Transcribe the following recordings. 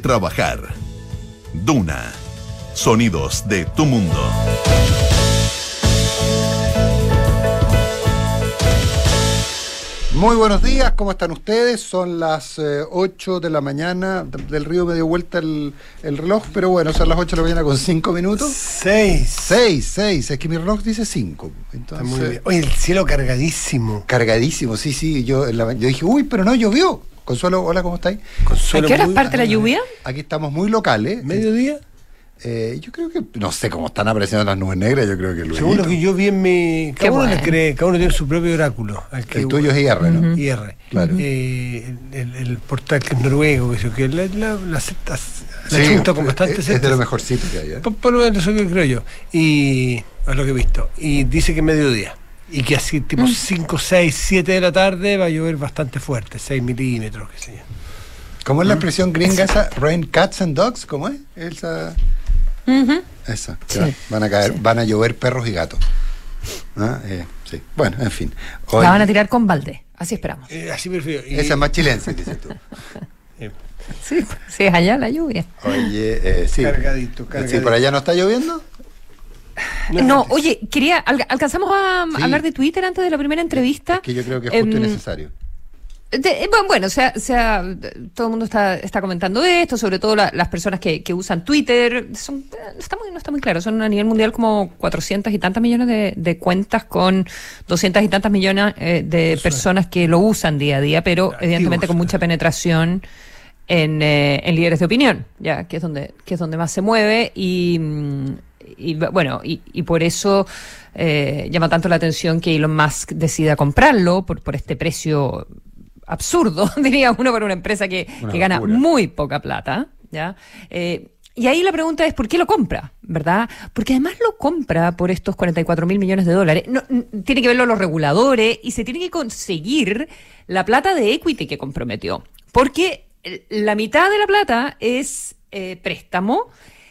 trabajar. Duna. Sonidos de tu mundo. Muy buenos días, ¿cómo están ustedes? Son las 8 de la mañana, del Río me dio vuelta el reloj, pero bueno, son las 8 de la mañana con 5 minutos. 6, es que mi reloj dice 5. Entonces, está muy bien. Oye, el cielo cargadísimo. Cargadísimo, sí, yo dije, uy, pero no llovió. Consuelo, hola, ¿cómo estáis? Consuelo, ¿a qué hora parte la lluvia? Aquí estamos muy locales. ¿Mediodía? Yo creo que, no sé cómo están apareciendo las nubes negras, yo creo que luego. Según lo que yo vi en mi... Cada uno le cree, cada uno tiene su propio oráculo. El tuyo es IR, ¿no? IR. Claro. El portal que es noruego, que la sí, junta con bastante es de lo mejorcito que hay, ¿eh? Por lo menos eso que creo yo. Y es lo que he visto. Y dice que mediodía. Y que así tipo 5, 6, 7 de la tarde va a llover bastante fuerte, 6 milímetros, qué sé yo. ¿Cómo es la expresión gringa esa? Rain cats and dogs, ¿cómo es? Esa. Esa. Sí. Van a llover perros y gatos. Sí. Bueno, en fin. Hoy, la van a tirar con balde, así esperamos. Así prefiero. Esa es más chilense, dices tú. Sí, es allá la lluvia. Oye, sí. Cargadito. ¿Sí, por allá no está lloviendo? No, oye, alcanzamos a hablar de Twitter antes de la primera entrevista. Es que yo creo que es justo y necesario. Bueno, todo el mundo está comentando esto, sobre todo las personas que usan Twitter. No está muy claro, son a nivel mundial como 400 y tantas millones de cuentas con 200 y tantas millones de personas que lo usan día a día, pero evidentemente con mucha penetración en líderes de opinión, ya que es donde más se mueve y por eso llama tanto la atención que Elon Musk decida comprarlo por este precio absurdo, diría uno, para una empresa que gana muy poca plata, ¿ya? Y ahí la pregunta es, ¿por qué lo compra? ¿Verdad? Porque además lo compra por estos 44.000 millones de dólares. No, tiene que verlo los reguladores y se tiene que conseguir la plata de equity que comprometió. Porque la mitad de la plata es préstamo,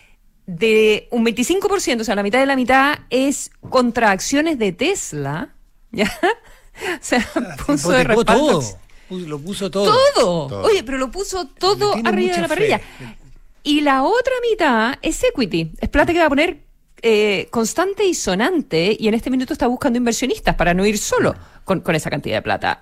de un 25%, o sea, la mitad de la mitad es contra acciones de Tesla, ¿ya? O sea, puso de respaldo. Lo puso todo. Todo. Oye, pero lo puso todo arriba de la parrilla. Y la otra mitad es equity. Es plata que va a poner constante y sonante, y en este minuto está buscando inversionistas para no ir solo con esa cantidad de plata.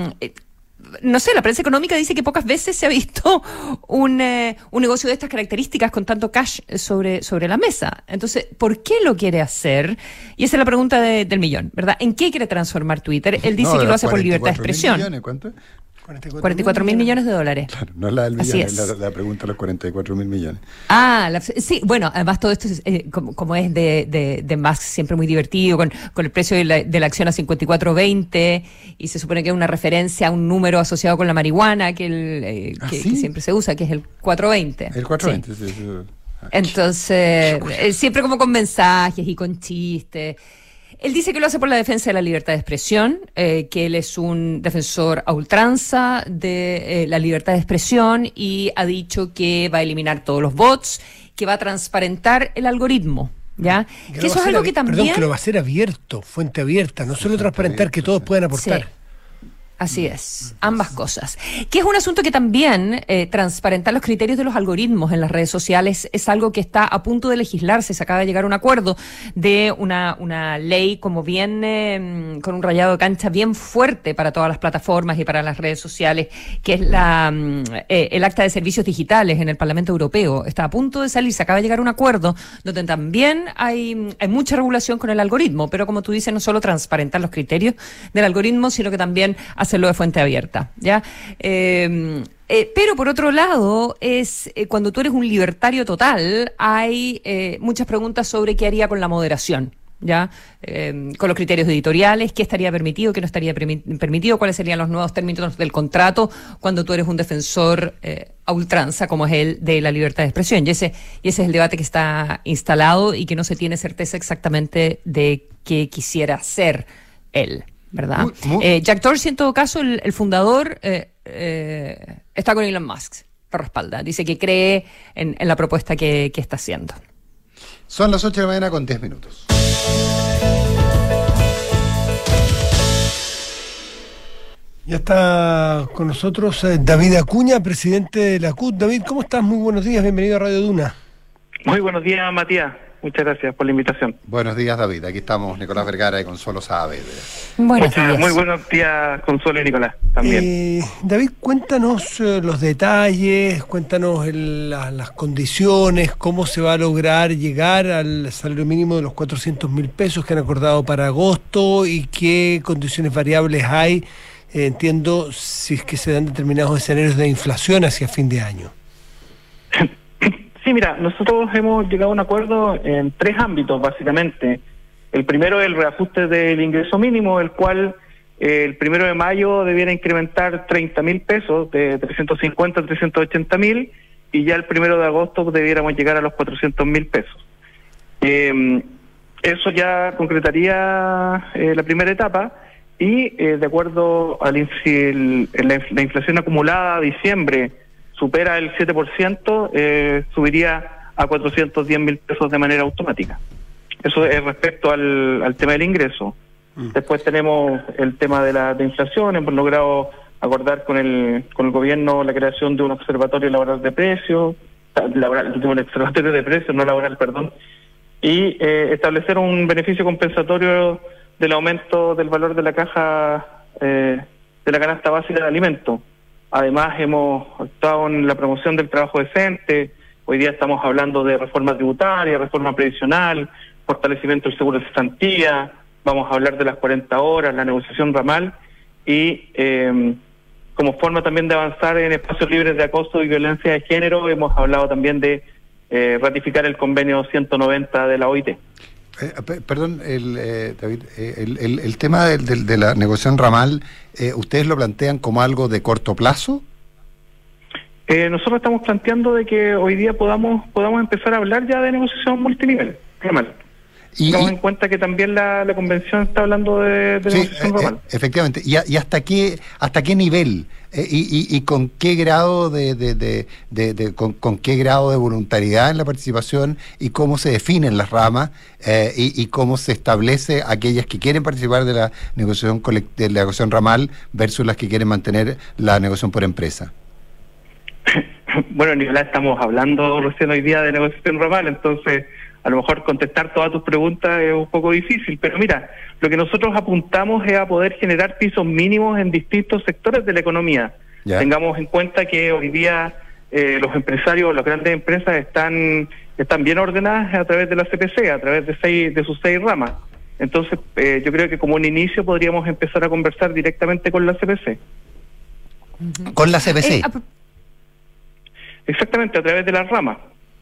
No sé, la prensa económica dice que pocas veces se ha visto un negocio de estas características con tanto cash sobre la mesa. Entonces, ¿por qué lo quiere hacer? Y esa es la pregunta del millón, ¿verdad? ¿En qué quiere transformar Twitter? Él dice que lo hace por libertad de expresión. Millones, ¿cuánto? 44.000 millones de dólares. Claro, no es la del millón, es la pregunta de los 44.000 millones. Sí, bueno, además todo esto es, como es de Musk, siempre muy divertido, con el precio de la acción a 54.20, y se supone que es una referencia a un número asociado con la marihuana que siempre se usa, que es el 420. El 420, sí. Entonces, siempre como con mensajes y con chistes. Él dice que lo hace por la defensa de la libertad de expresión, que él es un defensor a ultranza de la libertad de expresión, y ha dicho que va a eliminar todos los bots, que va a transparentar el algoritmo, ¿ya? Que eso es algo que también... Perdón, que lo va a hacer abierto, fuente abierta, no solo transparentar, que todos puedan aportar. Sí. Así es, ambas cosas. Que es un asunto que también transparentar los criterios de los algoritmos en las redes sociales es algo que está a punto de legislarse. Se acaba de llegar a un acuerdo de una ley como bien con un rayado de cancha bien fuerte para todas las plataformas y para las redes sociales, que es el Acta de Servicios Digitales en el Parlamento Europeo. Está a punto de salir, se acaba de llegar a un acuerdo donde también hay mucha regulación con el algoritmo, pero como tú dices, no solo transparentar los criterios del algoritmo, sino que también hacerlo de fuente abierta, ¿ya? Pero por otro lado, cuando tú eres un libertario total, hay muchas preguntas sobre qué haría con la moderación, ¿ya? Con los criterios editoriales, qué estaría permitido, qué no estaría permitido, cuáles serían los nuevos términos del contrato cuando tú eres un defensor a ultranza, como es el de la libertad de expresión. Y ese es el debate que está instalado y que no se tiene certeza exactamente de qué quisiera hacer él, ¿verdad? Jack Dorsey, en todo caso, el fundador, está con Elon Musk, lo respalda, dice que cree en la propuesta que está haciendo. Son las 8 de la mañana con 10 minutos. Ya está con nosotros David Acuña, presidente de la CUT. David, ¿cómo estás? Muy buenos días, bienvenido a Radio Duna. Muy buenos días, Matías. Muchas gracias por la invitación. Buenos días, David. Aquí estamos Nicolás Vergara y Consuelo Saavedra. Buenos días. Muy buenos días, Consuelo y Nicolás, también. David, cuéntanos los detalles, cuéntanos las condiciones, cómo se va a lograr llegar al salario mínimo de los 400.000 pesos que han acordado para agosto y qué condiciones variables hay, entiendo, si es que se dan determinados escenarios de inflación hacia fin de año. Sí, mira, nosotros hemos llegado a un acuerdo en 3 ámbitos, básicamente. El primero es el reajuste del ingreso mínimo, el cual el 1 de mayo debiera incrementar 30.000 pesos, de 350 a 380.000, y ya el 1 de agosto debiéramos llegar a los 400.000 pesos. Eso ya concretaría la primera etapa, y de acuerdo a la inflación acumulada a diciembre supera el 7%, subiría a 410.000 pesos de manera automática. Eso es respecto al tema del ingreso. Después tenemos el tema de la inflación. Hemos logrado acordar con el gobierno la creación de un observatorio laboral de precios, un observatorio de precios, no laboral, perdón, y establecer un beneficio compensatorio del aumento del valor de la caja de la canasta básica de alimentos. Además, hemos estado en la promoción del trabajo decente. Hoy día estamos hablando de reforma tributaria, reforma previsional, fortalecimiento del seguro de cesantía. Vamos a hablar de las 40 horas, la negociación ramal y como forma también de avanzar en espacios libres de acoso y violencia de género, hemos hablado también de ratificar el convenio 190 de la OIT. Perdón, David, el tema de la negociación ramal, ¿ustedes lo plantean como algo de corto plazo? Nosotros estamos planteando de que hoy día podamos empezar a hablar ya de negociación multinivel, ramal. Tengamos en cuenta que también la convención está hablando de negociación ramal. Efectivamente. ¿Y hasta qué nivel y con qué grado con qué grado de voluntariedad en la participación y cómo se definen las ramas y cómo se establece aquellas que quieren participar de la negociación ramal versus las que quieren mantener la negociación por empresa? Bueno, Nicolás, estamos hablando recién hoy día de negociación ramal, entonces a lo mejor contestar todas tus preguntas es un poco difícil, pero mira, lo que nosotros apuntamos es a poder generar pisos mínimos en distintos sectores de la economía. ¿Ya? Tengamos en cuenta que hoy día los empresarios, las grandes empresas están bien ordenadas a través de la CPC, a través de sus 6 ramas. Entonces, yo creo que como un inicio podríamos empezar a conversar directamente con la CPC. ¿Con la CPC? Exactamente, a través de las ramas.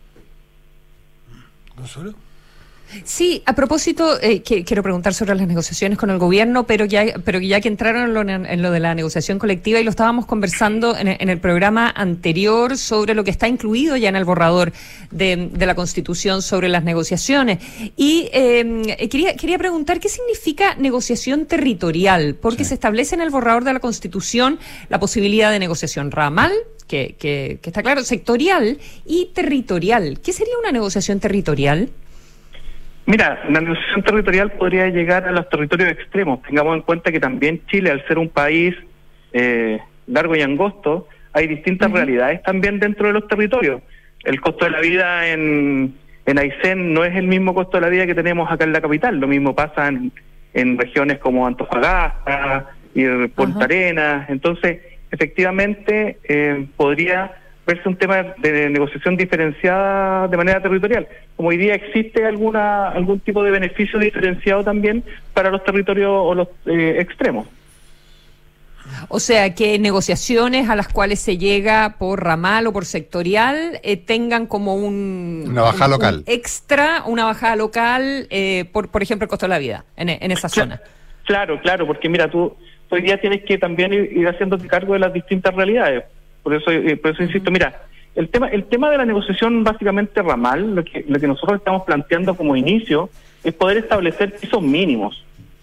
¿No solo? Sí, a propósito, quiero preguntar sobre las negociaciones con el gobierno, pero ya que entraron en lo de la negociación colectiva y lo estábamos conversando en el programa anterior sobre lo que está incluido ya en el borrador de la Constitución sobre las negociaciones. Y quería preguntar qué significa negociación territorial, porque se establece en el borrador de la Constitución la posibilidad de negociación ramal, que está claro, sectorial y territorial. ¿Qué sería una negociación territorial? Mira, la negociación territorial podría llegar a los territorios extremos. Tengamos en cuenta que también Chile, al ser un país largo y angosto, hay distintas realidades también dentro de los territorios. El costo de la vida en Aysén no es el mismo costo de la vida que tenemos acá en la capital. Lo mismo pasa en regiones como Antofagasta y Punta Arenas. Entonces, efectivamente, podría verse un tema de negociación diferenciada de manera territorial. Como hoy día existe algún tipo de beneficio diferenciado también para los territorios o los extremos. O sea, que negociaciones a las cuales se llega por ramal o por sectorial tengan como una bajada local. Una bajada local, por ejemplo, el costo de la vida en esa zona. Claro, porque mira, tú hoy día tienes que también ir haciéndote cargo de las distintas realidades. Por eso insisto, mira, el tema de la negociación básicamente ramal, lo que nosotros estamos planteando como inicio es poder establecer pisos mínimos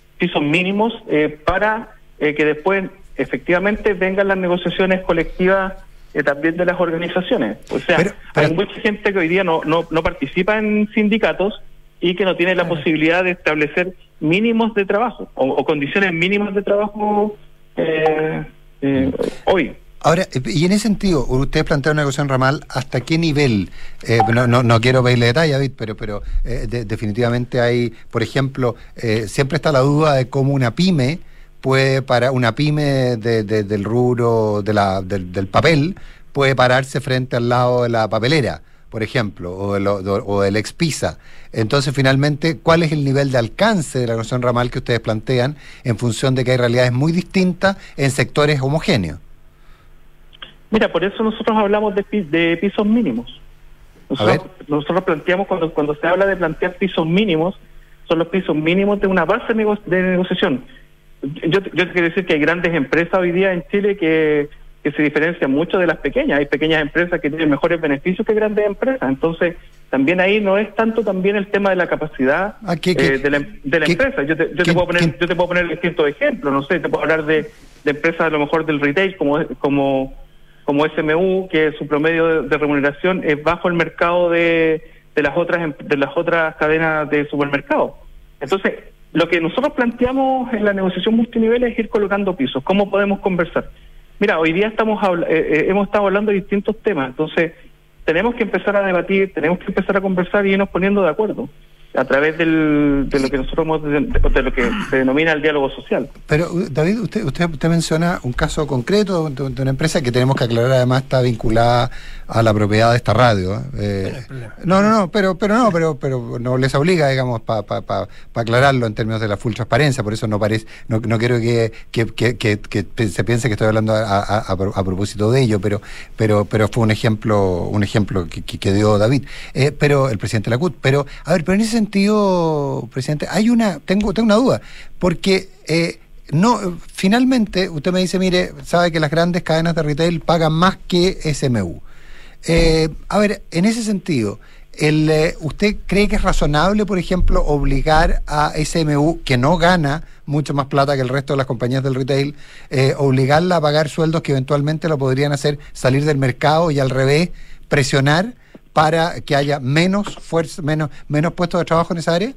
para que después efectivamente vengan las negociaciones colectivas también de las organizaciones. O sea, pero hay mucha gente que hoy día no participa en sindicatos y que no tiene la posibilidad de establecer mínimos de trabajo o condiciones mínimas de trabajo hoy. Ahora, y en ese sentido, ustedes plantean una negociación ramal, ¿hasta qué nivel? No quiero pedirle detalle, David, pero definitivamente hay, por ejemplo, siempre está la duda de cómo una pyme del rubro del papel puede pararse frente al lado de la papelera, por ejemplo, o del Expisa. Entonces, finalmente, ¿cuál es el nivel de alcance de la negociación ramal que ustedes plantean en función de que hay realidades muy distintas en sectores homogéneos? Mira, por eso nosotros hablamos de pisos mínimos. Nosotros planteamos, cuando se habla de plantear pisos mínimos, son los pisos mínimos de una base de negociación. Yo te quiero decir que hay grandes empresas hoy día en Chile que se diferencian mucho de las pequeñas. Hay pequeñas empresas que tienen mejores beneficios que grandes empresas. Entonces, también ahí no es tanto también el tema de la capacidad de la empresa. Yo te puedo poner distintos ejemplos. No sé, te puedo hablar de empresas a lo mejor del retail como SMU, que su promedio de remuneración es bajo el mercado de las otras cadenas de supermercados. Entonces, lo que nosotros planteamos en la negociación multinivel es ir colocando pisos. ¿Cómo podemos conversar? Mira, hoy día hemos estado hablando de distintos temas, entonces tenemos que empezar a debatir, tenemos que empezar a conversar y irnos poniendo de acuerdo a través de lo que nosotros de lo que se denomina el diálogo social. Pero David, usted menciona un caso concreto de una empresa que tenemos que aclarar, además está vinculada a la propiedad de esta radio. Pero no les obliga, digamos, para aclararlo en términos de la full transparencia, por eso no quiero que se piense que estoy hablando a propósito de ello, pero fue un ejemplo que dio David, pero el presidente de la CUT. Pero en ese sentido, presidente, tengo una duda, porque finalmente usted me dice, mire, sabe que las grandes cadenas de retail pagan más que SMU. En ese sentido, ¿usted cree que es razonable, por ejemplo, obligar a SMU, que no gana mucho más plata que el resto de las compañías del retail, obligarla a pagar sueldos que eventualmente lo podrían hacer salir del mercado y al revés, presionar para que haya menos fuerza, menos puestos de trabajo en esa área?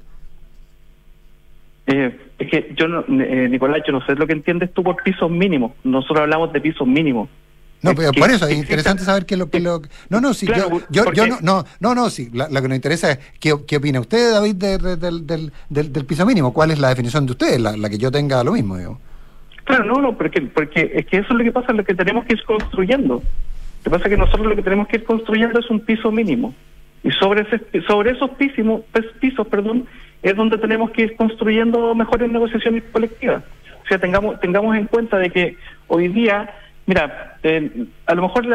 Es que Nicolás, yo no sé lo que entiendes tú por pisos mínimos. Nosotros hablamos de pisos mínimos. No, pero por eso es interesante saber qué es lo que lo... sí, claro, lo que nos interesa es qué opina usted, David, del piso mínimo. ¿Cuál es la definición de usted? La que yo tenga lo mismo, digo. Claro, porque es que eso es lo que pasa, lo que tenemos que ir construyendo. Lo que pasa es que nosotros lo que tenemos que ir construyendo es un piso mínimo. Y sobre esos pisos, es donde tenemos que ir construyendo mejores negociaciones colectivas. O sea, tengamos en cuenta de que hoy día, mira, a lo mejor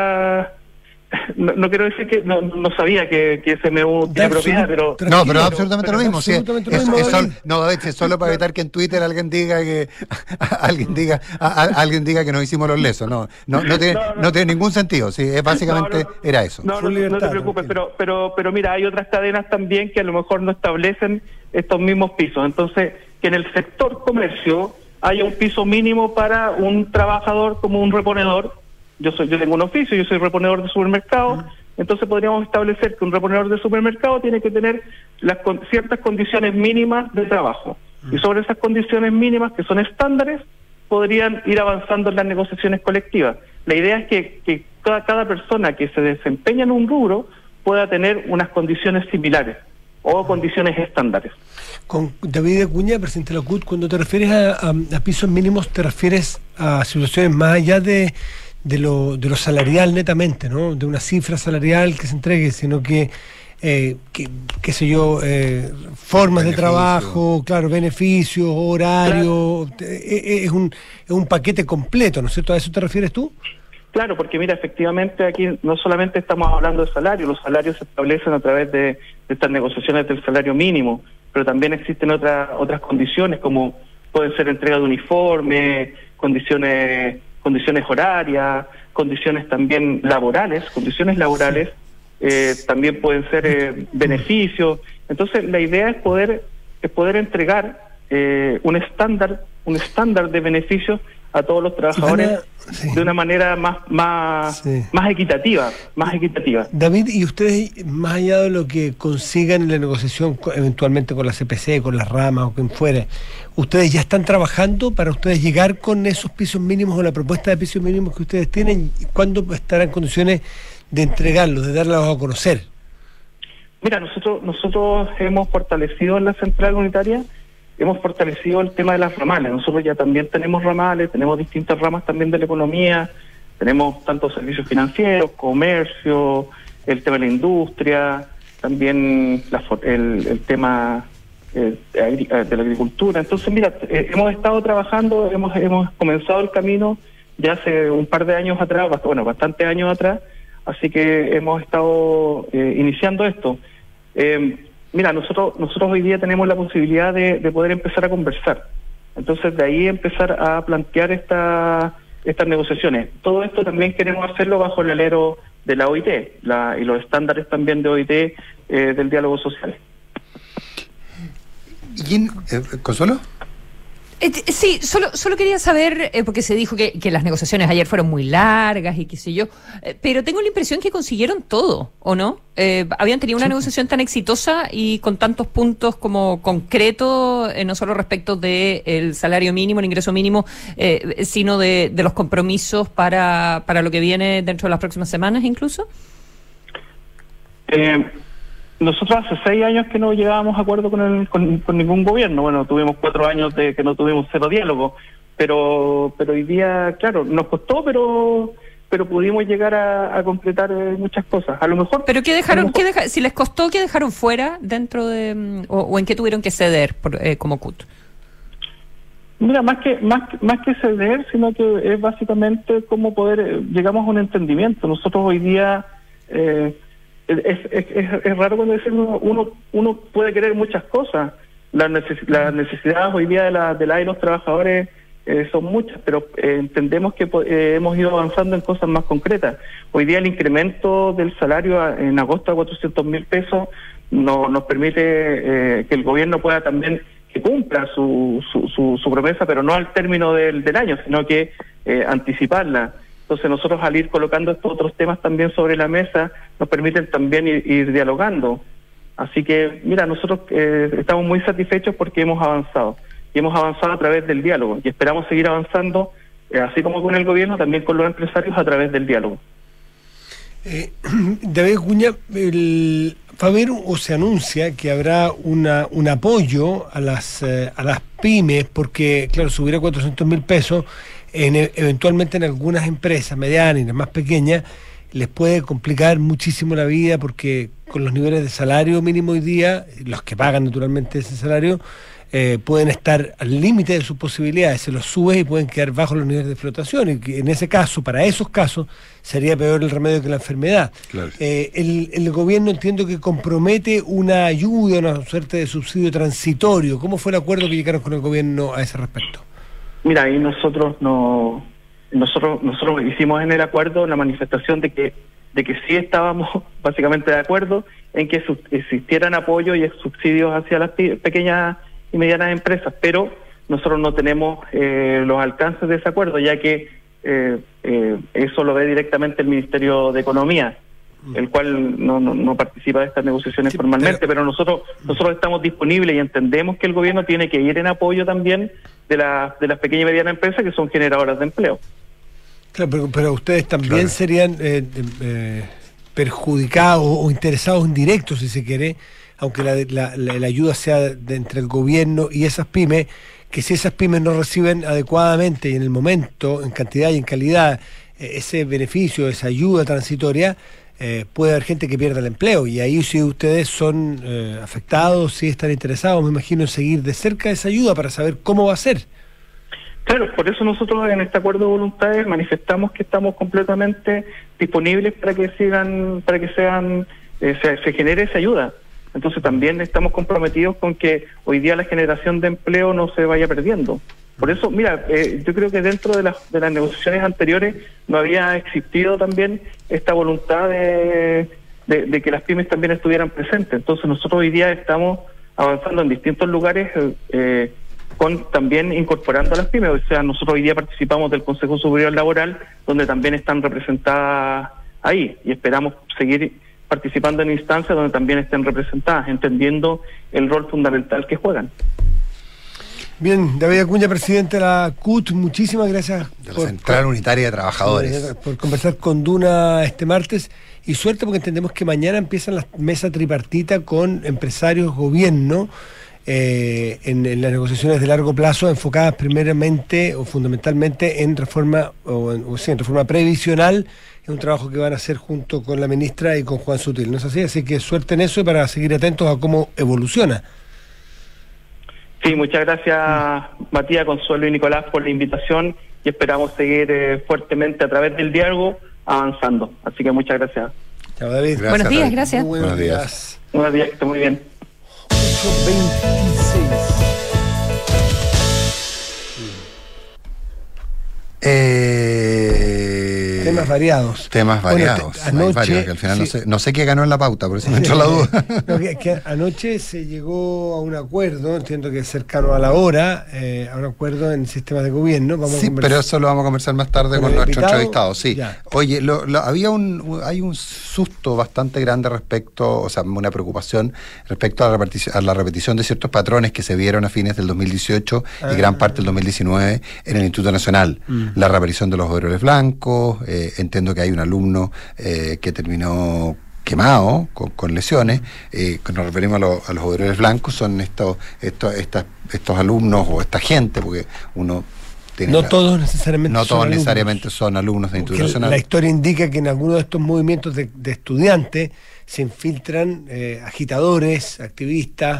no quiero decir que no sabía que SMU tiene propiedad, pero... No, pero absolutamente lo mismo. David, es solo para evitar que en Twitter alguien diga que que nos hicimos los lesos. No tiene ningún sentido. Sí, básicamente era eso. No te preocupes, pero mira, hay otras cadenas también que a lo mejor no establecen estos mismos pisos. Entonces, que en el sector comercio haya un piso mínimo para un trabajador como un reponedor. Yo tengo un oficio, yo soy reponedor de supermercado, entonces podríamos establecer que un reponedor de supermercado tiene que tener ciertas condiciones mínimas de trabajo. Y sobre esas condiciones mínimas, que son estándares, podrían ir avanzando en las negociaciones colectivas. La idea es que cada persona que se desempeña en un rubro pueda tener unas condiciones similares o condiciones estándares. Con David Acuña, presidente de la CUT, cuando te refieres a pisos mínimos, te refieres a situaciones más allá de lo salarial netamente, ¿no? De una cifra salarial que se entregue, sino que qué sé yo, formas de trabajo, claro, beneficios, horario, claro. Es un paquete completo, ¿no es cierto? ¿A eso te refieres tú? Claro, porque mira, efectivamente aquí no solamente estamos hablando de salario, los salarios se establecen a través de estas negociaciones del salario mínimo, pero también existen otras condiciones, como pueden ser entrega de uniforme, condiciones horarias, condiciones también laborales, también pueden ser beneficios. Entonces la idea es poder entregar un estándar de beneficios a todos los trabajadores sí, de una manera más equitativa, David, y ustedes, más allá de lo que consigan en la negociación eventualmente con la CPC, con las ramas o quien fuere, ¿ustedes ya están trabajando para ustedes llegar con esos pisos mínimos o la propuesta de pisos mínimos que ustedes tienen? ¿Cuándo estarán en condiciones de entregarlos, de darlos a conocer? Mira, nosotros hemos fortalecido en la central unitaria, hemos fortalecido el tema de las ramales. Nosotros ya también tenemos ramales, tenemos distintas ramas también de la economía, tenemos tanto servicios financieros, comercio, el tema de la industria, también el tema de la agricultura. Entonces, mira, hemos estado trabajando, hemos comenzado el camino ya hace un par de años atrás, bastantes años atrás, así que hemos estado iniciando esto. Mira, nosotros hoy día tenemos la posibilidad de poder empezar a conversar. Entonces, de ahí empezar a plantear estas negociaciones. Todo esto también queremos hacerlo bajo el alero de la OIT y los estándares también de OIT del diálogo social. ¿Y Consuelo? Sí, solo quería saber, porque se dijo que las negociaciones ayer fueron muy largas y qué sé yo, pero tengo la impresión que consiguieron todo, ¿o no? Habían tenido una negociación tan exitosa y con tantos puntos como concretos, no solo respecto del salario mínimo, el ingreso mínimo, sino de los compromisos para lo que viene dentro de las próximas semanas incluso. Nosotros hace 6 años que no llegábamos a acuerdo con ningún gobierno. Bueno, tuvimos 4 años de que no tuvimos cero diálogo, pero hoy día, claro, nos costó, pero pudimos llegar a completar muchas cosas. A lo mejor. Pero si les costó, ¿qué dejaron fuera dentro de o en qué tuvieron que ceder como CUT? Mira, más que ceder, sino que es básicamente cómo poder llegamos a un entendimiento. Nosotros hoy día es raro cuando decimos uno puede querer muchas cosas. Las necesidades hoy día de la y los trabajadores son muchas, pero entendemos que hemos ido avanzando en cosas más concretas. Hoy día el incremento del salario en agosto a 400.000 pesos nos permite que el gobierno pueda también que cumpla su promesa, pero no al término del año, sino que anticiparla. Entonces nosotros al ir colocando estos otros temas también sobre la mesa, nos permiten también ir dialogando. Así que, mira, nosotros estamos muy satisfechos porque hemos avanzado. Y hemos avanzado a través del diálogo. Y esperamos seguir avanzando, así como con el gobierno, también con los empresarios a través del diálogo. David Cuña, va a haber o se anuncia que habrá un apoyo a las pymes, porque, claro, subir a 400.000 pesos, eventualmente en algunas empresas medianas y las más pequeñas, les puede complicar muchísimo la vida, porque con los niveles de salario mínimo hoy día, los que pagan naturalmente ese salario, pueden estar al límite de sus posibilidades, se los subes y pueden quedar bajo los niveles de flotación, y que en ese caso, para esos casos, sería peor el remedio que la enfermedad. Claro. El gobierno, entiendo que compromete una ayuda, una suerte de subsidio transitorio. ¿Cómo fue el acuerdo que llegaron con el gobierno a ese respecto? Mira, ahí nosotros hicimos en el acuerdo la manifestación de que sí estábamos básicamente de acuerdo en que existieran apoyo y subsidios hacia las pequeñas y medianas empresas, pero nosotros no tenemos los alcances de ese acuerdo, ya que eso lo ve directamente el Ministerio de Economía, el cual no participa de estas negociaciones formalmente, pero nosotros estamos disponibles y entendemos que el gobierno tiene que ir en apoyo también de las pequeñas y medianas empresas que son generadoras de empleo. Claro, pero ustedes también serían perjudicados o interesados en directo, si se quiere, aunque la ayuda sea entre el gobierno y esas pymes, que si esas pymes no reciben adecuadamente y en el momento, en cantidad y en calidad, ese beneficio, esa ayuda transitoria, puede haber gente que pierda el empleo, y ahí si ustedes son afectados, si están interesados, me imagino, en seguir de cerca esa ayuda para saber cómo va a ser. Claro, por eso nosotros en este acuerdo de voluntades manifestamos que estamos completamente disponibles para que se genere esa ayuda. Entonces también estamos comprometidos con que hoy día la generación de empleo no se vaya perdiendo. Por eso, mira, yo creo que dentro de las negociaciones anteriores no había existido también esta voluntad de que las pymes también estuvieran presentes. Entonces nosotros hoy día estamos avanzando en distintos lugares con también incorporando a las pymes. O sea, nosotros hoy día participamos del Consejo Superior Laboral, donde también están representadas ahí, y esperamos seguir participando en instancias donde también estén representadas, entendiendo el rol fundamental que juegan. Bien, David Acuña, presidente de la CUT, muchísimas gracias De la Central Unitaria de Trabajadores. por conversar con Duna este martes, y suerte porque entendemos que mañana empiezan las mesas tripartita con empresarios, gobierno, en las negociaciones de largo plazo enfocadas primeramente o fundamentalmente en reforma en reforma previsional. Es un trabajo que van a hacer junto con la ministra y con Juan Sutil, ¿no es así? Así que suerte en eso y para seguir atentos a cómo evoluciona. Sí, muchas gracias Matías, Consuelo y Nicolás por la invitación, y esperamos seguir fuertemente a través del diálogo avanzando. Así que muchas gracias. Chao, David. Gracias, Buenos días, David. gracias. Muy buenos Buenos días. días. Buenos días, que esté muy bien. 8:26. Temas variados. Temas Bueno, variados. Hay anoche, varios, que al final sí. no sé qué ganó en la pauta, por eso me entró la duda. No, que anoche se llegó a un acuerdo, entiendo que es cercano a la hora, a un acuerdo en sistemas de gobierno. Vamos a Sí, conversar. pero eso lo vamos a conversar más tarde ¿Con con el nuestro invitado? entrevistado, sí. Ya. Oye, hay un susto bastante grande respecto, o sea, una preocupación respecto a la repetición de ciertos patrones que se vieron a fines del 2018 y gran parte del 2019 en el Instituto Nacional. La reaparición de los overoles blancos, entiendo que hay un alumno que terminó quemado, con lesiones. Nos referimos a los overoles blancos, son estos alumnos o esta gente, porque uno tiene No todos necesariamente no son todos alumnos. necesariamente son alumnos de Porque Instituto Nacional. la historia indica que en algunos de estos movimientos de estudiantes se infiltran agitadores, activistas,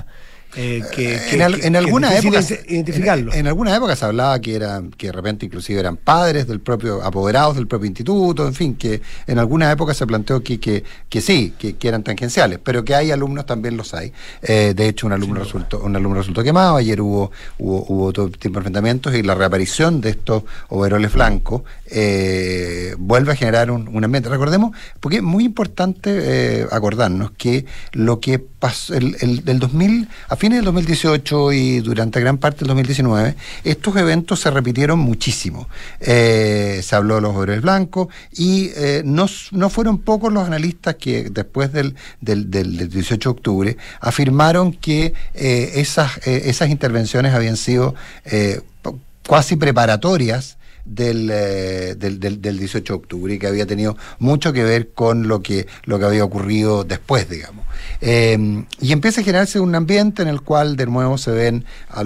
en alguna es difícil época identificarlos. en alguna época se hablaba que de repente inclusive eran padres del propio, apoderados del propio instituto, en fin, que en alguna época se planteó que eran tangenciales, pero que hay alumnos, también los hay. De hecho, un alumno resultó quemado. Ayer hubo todo tipo de enfrentamientos, y la reaparición de estos overoles blancos vuelve a generar un ambiente. Recordemos, porque es muy importante acordarnos que lo que pasó el 2000, a fines del 2018 y durante gran parte del 2019, estos eventos se repitieron muchísimo. Se habló de los overoles blancos, y no fueron pocos los analistas que después del 18 de octubre afirmaron que esas intervenciones habían sido cuasi preparatorias del 18 de octubre, y que había tenido mucho que ver con lo que había ocurrido después, digamos. Y empieza a generarse un ambiente en el cual de nuevo se ven a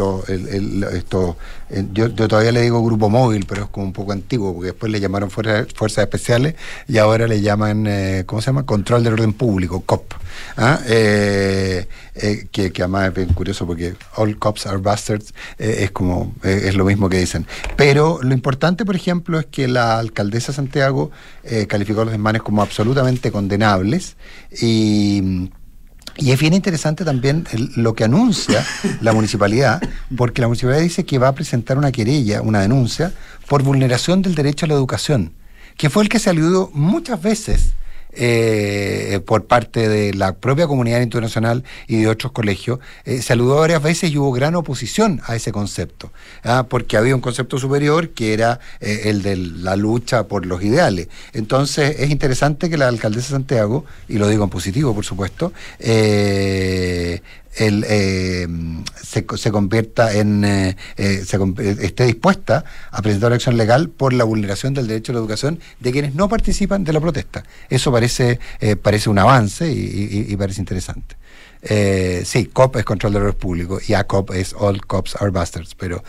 yo todavía le digo grupo móvil, pero es como un poco antiguo, porque después le llamaron fuerzas especiales, y ahora le llaman ¿cómo se llama? Control del orden público, COP. Que además es bien curioso, porque all cops are bastards, es lo mismo que dicen. Pero lo importante, por ejemplo, es que la alcaldesa de Santiago calificó a los desmanes como absolutamente condenables, y es bien interesante también lo que anuncia la municipalidad, porque la municipalidad dice que va a presentar una querella, una denuncia, por vulneración del derecho a la educación, que fue el que se aludió muchas veces por parte de la propia comunidad internacional y de otros colegios. Se aludó varias veces y hubo gran oposición a ese concepto, porque había un concepto superior que era el de la lucha por los ideales. Entonces es interesante que la alcaldesa de Santiago, y lo digo en positivo por supuesto, se convierta esté dispuesta a presentar una acción legal por la vulneración del derecho a la educación de quienes no participan de la protesta. Eso parece un avance y parece interesante. Sí, COP es control del orden público, y ACOP es all cops are bastards, pero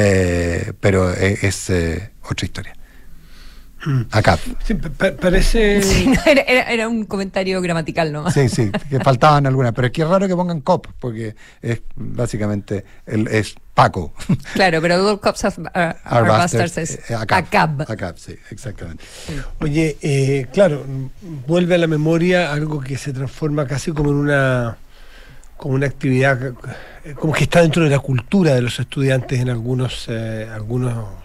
es otra historia. Acá. Sí, parece... Sí, no, era un comentario gramatical nomás. Sí, que faltaban algunas, pero es que es raro que pongan COP, porque es básicamente es Paco. Claro, pero all cops are bastards es ACAB. ACAB, sí, exactamente. Oye, claro, vuelve a la memoria algo que se transforma casi como en una actividad, como que está dentro de la cultura de los estudiantes en algunos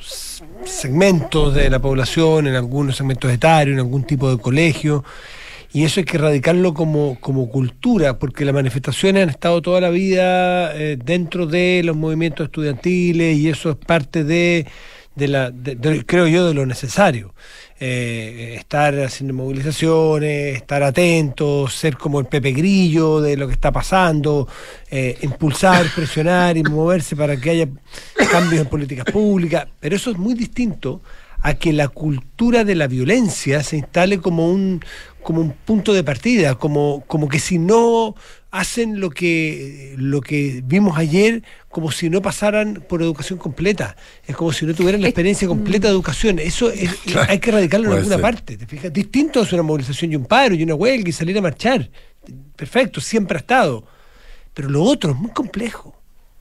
segmentos de la población, en algunos segmentos etarios, en algún tipo de colegio, Y eso hay que erradicarlo como cultura, porque las manifestaciones han estado toda la vida dentro de los movimientos estudiantiles, y eso es parte creo yo, de lo necesario. Estar haciendo movilizaciones, estar atentos, ser como el Pepe Grillo de lo que está pasando, impulsar, presionar y moverse para que haya cambios en políticas públicas, pero eso es muy distinto a que la cultura de la violencia se instale como un punto de partida, como que si no hacen lo que vimos ayer, como si no pasaran por educación completa, es como si no tuvieran la experiencia completa de educación. Eso Claro, hay que erradicarlo en puede alguna ser. parte, ¿te fijas? Distinto es una movilización y un paro y una huelga y salir a marchar, perfecto, siempre ha estado, pero lo otro es muy complejo.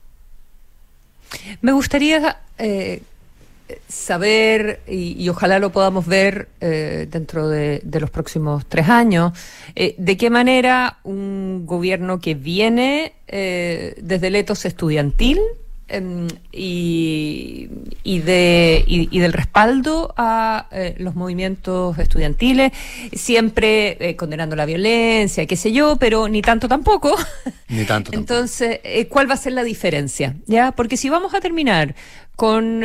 Me gustaría saber, y ojalá lo podamos ver dentro de los próximos 3 años, de qué manera un gobierno que viene desde el etos estudiantil y del respaldo a los movimientos estudiantiles, siempre condenando la violencia, qué sé yo, pero ni tanto tampoco. Ni tanto tampoco. Entonces, ¿cuál va a ser la diferencia? ¿Ya? Porque si vamos a terminar con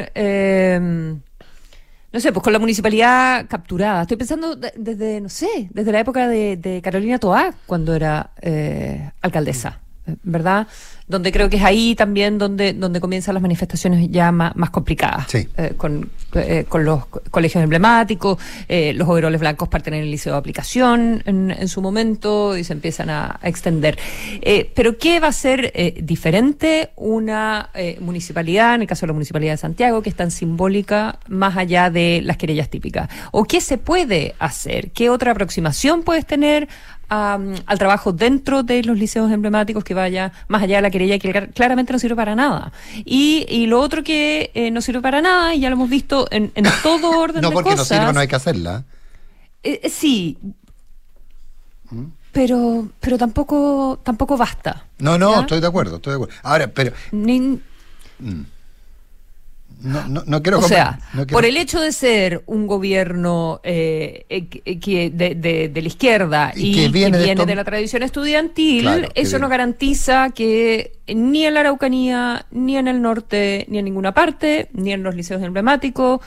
no sé, pues con la municipalidad capturada. Estoy pensando desde, no sé, desde la época de Carolina Toá, cuando era alcaldesa, ¿verdad? Donde creo que es ahí también donde comienzan las manifestaciones ya más complicadas. Sí. Con los colegios emblemáticos, los overoles blancos parten en el liceo de aplicación en su momento y se empiezan a extender. Pero ¿qué va a ser diferente una municipalidad, en el caso de la Municipalidad de Santiago, que es tan simbólica más allá de las querellas típicas? ¿O qué se puede hacer? ¿Qué otra aproximación puedes tener al trabajo dentro de los liceos emblemáticos que vaya más allá de la querella, que claramente no sirve para nada? Y lo otro que no sirve para nada, y ya lo hemos visto en todo orden No, de porque cosas. no sirve, no hay que hacerla. Sí, pero tampoco basta. No, ¿Ya? estoy de acuerdo. Ahora, pero no quiero... O sea, no quiero- por el hecho de ser un gobierno que de la izquierda Y y que que viene viene de de la tradición estudiantil, Claro, que eso no viene. garantiza que ni en la Araucanía, ni en el norte, ni en ninguna parte, ni en los liceos emblemáticos,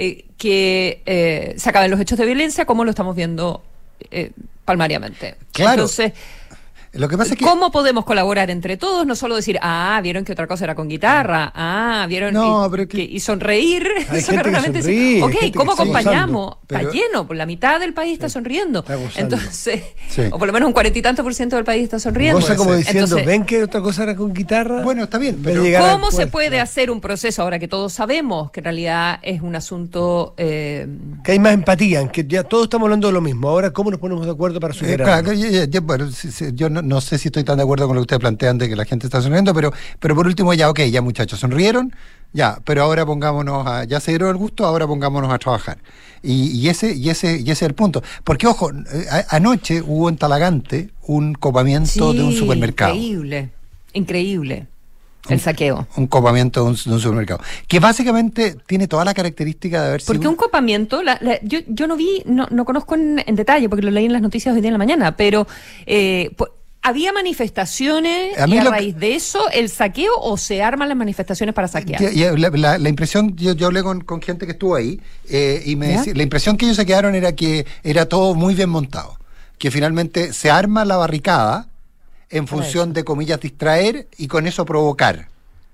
que se acaben los hechos de violencia como lo estamos viendo palmariamente. Claro. Entonces, Lo que pasa es que... ¿cómo podemos colaborar entre todos? No solo decir, vieron que otra cosa era con guitarra, vieron No, pero que- y sonreír. Hay Eso gente que realmente sonríe, hay ok, gente que ¿cómo está acompañamos? gozando, pero- Está lleno, pues la mitad del país está sonriendo. Está gozando. Entonces, Sí. o por lo menos un 40 y tanto % del país está sonriendo. Cosa como diciendo, Entonces, ¿ven que otra cosa era con guitarra? Bueno, está bien, Va a pero... llegar al ¿cómo se puerto. puede hacer un proceso ahora que todos sabemos que en realidad es un asunto Que hay más empatía, en que ya todos estamos hablando de lo mismo. Ahora, ¿cómo nos ponemos de acuerdo para superarlo? Claro, bueno, yo no sé si estoy tan de acuerdo con lo que ustedes plantean de que la gente está sonriendo, pero por último ya, ya muchachos, sonrieron, ya, pero ahora pongámonos ya se dieron el gusto, ahora pongámonos a trabajar. Y ese es el punto. Porque, ojo, anoche hubo en Talagante un copamiento de un supermercado. Increíble. El saqueo. Un copamiento de un supermercado. Que básicamente tiene toda la característica de haber sido... Porque un copamiento, yo no vi, no conozco en detalle, porque lo leí en las noticias hoy día en la mañana, pero ¿había manifestaciones A mí y a lo raíz de eso el saqueo o se arman las manifestaciones para saquear? La impresión, yo hablé con gente que estuvo ahí y me ¿Ya? decía, la impresión que ellos se quedaron era que era todo muy bien montado, que finalmente se arma la barricada en función de, comillas, distraer y con eso provocar,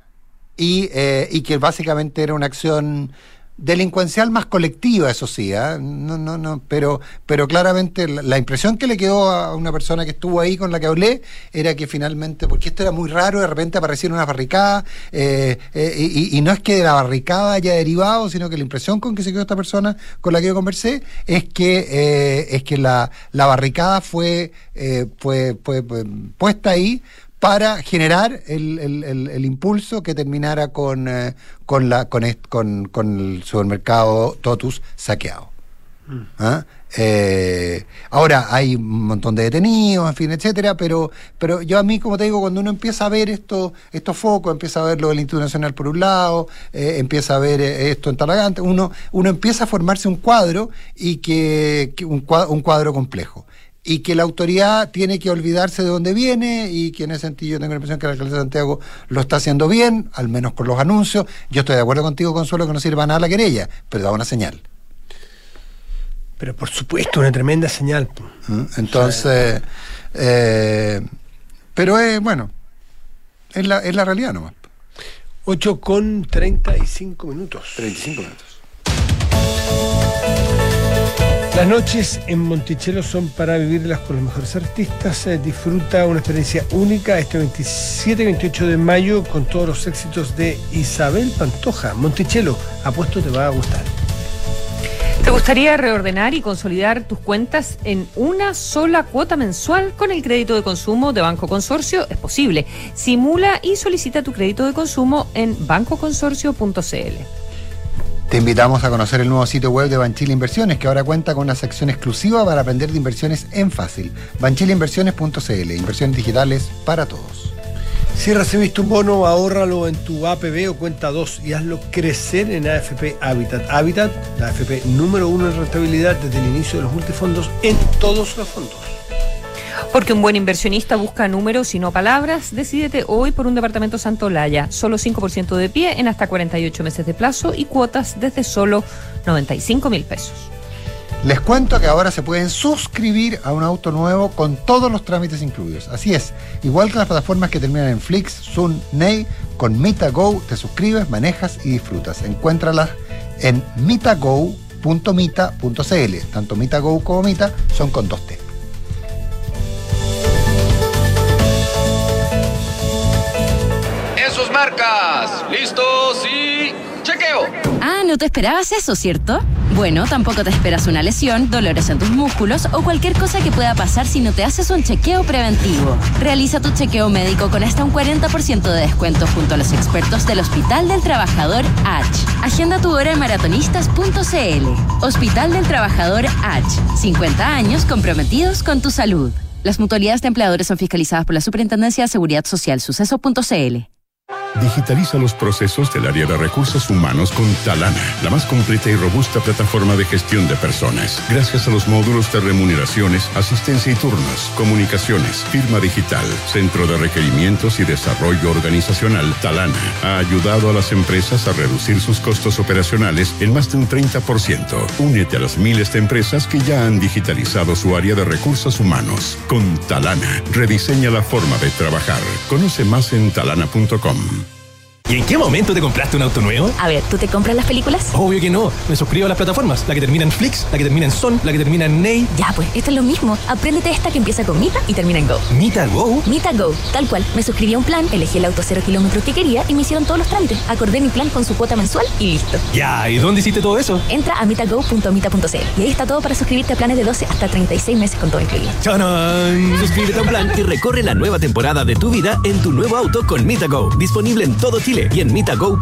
y que básicamente era una acción delincuencial más colectiva, eso sí, pero claramente la impresión que le quedó a una persona que estuvo ahí con la que hablé era que finalmente, porque esto era muy raro, de repente aparecieron unas barricadas y no es que de la barricada haya derivado, sino que la impresión con que se quedó esta persona con la que yo conversé es que la barricada fue puesta ahí para generar el impulso que terminara con el supermercado Totus saqueado. Ahora hay un montón de detenidos, en fin, etcétera, pero yo a mí, como te digo, cuando uno empieza a ver estos focos, empieza a ver lo del Instituto Nacional por un lado, empieza a ver esto en Talagante, uno empieza a formarse un cuadro y un cuadro complejo. y que la autoridad tiene que olvidarse de dónde viene, y que en ese sentido yo tengo la impresión que la alcaldesa de Santiago lo está haciendo bien, al menos con los anuncios. Yo estoy de acuerdo contigo, Consuelo, que no sirva nada la querella, pero da una señal. Pero por supuesto, una tremenda señal. Entonces, pero bueno, es la realidad nomás. 8:35 minutos. 35 minutos. Las noches en Monticello son para vivirlas con los mejores artistas. Disfruta una experiencia única este 27 y 28 de mayo con todos los éxitos de Isabel Pantoja. Monticello, apuesto te va a gustar. ¿Te gustaría reordenar y consolidar tus cuentas en una sola cuota mensual con el crédito de consumo de Banco Consorcio? Es posible. Simula y solicita tu crédito de consumo en bancoconsorcio.cl. Te invitamos a conocer el nuevo sitio web de Banchile Inversiones, que ahora cuenta con una sección exclusiva para aprender de inversiones en fácil. banchileinversiones.cl, inversiones digitales para todos. Si recibiste un bono, ahórralo en tu APB o cuenta 2 y hazlo crecer en AFP Habitat. Habitat, la AFP número 1 en rentabilidad desde el inicio de los multifondos en todos los fondos. Porque un buen inversionista busca números y no palabras. Decídete hoy por un departamento Santolaya. Solo 5% de pie en hasta 48 meses de plazo y cuotas desde solo 95.000 pesos. Les cuento que ahora se pueden suscribir a un auto nuevo con todos los trámites incluidos. Así es, igual que las plataformas que terminan en Flix, Sun, Ney, con MitaGo te suscribes, manejas y disfrutas. Encuéntralas en mitago.mita.cl. Tanto MitaGo como Mita son con 2T. En sus marcas, listos y chequeo. Ah, ¿no te esperabas eso, cierto? Bueno, tampoco te esperas una lesión, dolores en tus músculos o cualquier cosa que pueda pasar si no te haces un chequeo preventivo. Realiza tu chequeo médico con hasta un 40% de descuento junto a los expertos del Hospital del Trabajador H. Agenda tu hora en maratonistas.cl. Hospital del Trabajador H. 50 años comprometidos con tu salud. Las mutualidades de empleadores son fiscalizadas por la Superintendencia de Seguridad Social, suceso.cl. Digitaliza los procesos del área de recursos humanos con Talana, la más completa y robusta plataforma de gestión de personas. Gracias a los módulos de remuneraciones, asistencia y turnos, comunicaciones, firma digital, centro de requerimientos y desarrollo organizacional, Talana ha ayudado a las empresas a reducir sus costos operacionales en más de un 30%. Únete a las miles de empresas que ya han digitalizado su área de recursos humanos. Con Talana, rediseña la forma de trabajar. Conoce más en talana.com. ¿Y en qué momento te compraste un auto nuevo? A ver, ¿tú te compras las películas? Obvio que no. Me suscribo a las plataformas. La que termina en Flix, la que termina en Son, la que termina en Ney. Ya, pues, esto es lo mismo. Apréndete esta que empieza con Mita y termina en Go. ¿Mita Go? Mita Go, tal cual. Me suscribí a un plan, elegí el auto 0 kilómetros que quería y me hicieron todos los trámites. Acordé mi plan con su cuota mensual y listo. Ya, ¿y dónde hiciste todo eso? Entra a mitago.mita.cl y ahí está todo para suscribirte a planes de 12 hasta 36 meses con todo incluido. ¡Chanán! Suscríbete a un plan y recorre la nueva temporada de tu vida en tu nuevo auto con MitaGo. Disponible en todo Chile y en mitago.mita.cl.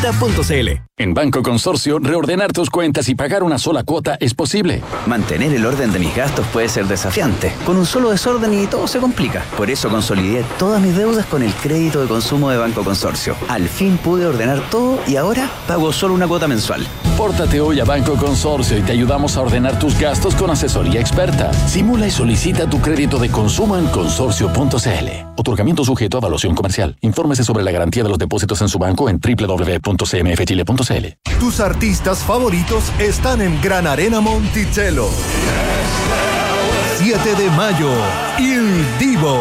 En Banco Consorcio, reordenar tus cuentas y pagar una sola cuota es posible. Mantener el orden de mis gastos puede ser desafiante. Con un solo desorden y todo se complica. Por eso consolidé todas mis deudas con el crédito de consumo de Banco Consorcio. Al fin pude ordenar todo y ahora pago solo una cuota mensual. Pórtate hoy a Banco Consorcio y te ayudamos a ordenar tus gastos con asesoría experta. Simula y solicita tu crédito de consumo en consorcio.cl. Otorgamiento sujeto a evaluación comercial. Infórmese sobre la garantía de los depósitos en su banco en www.cmfchile.cl. Tus artistas favoritos están en Gran Arena Monticello. 7 de mayo, Il Divo.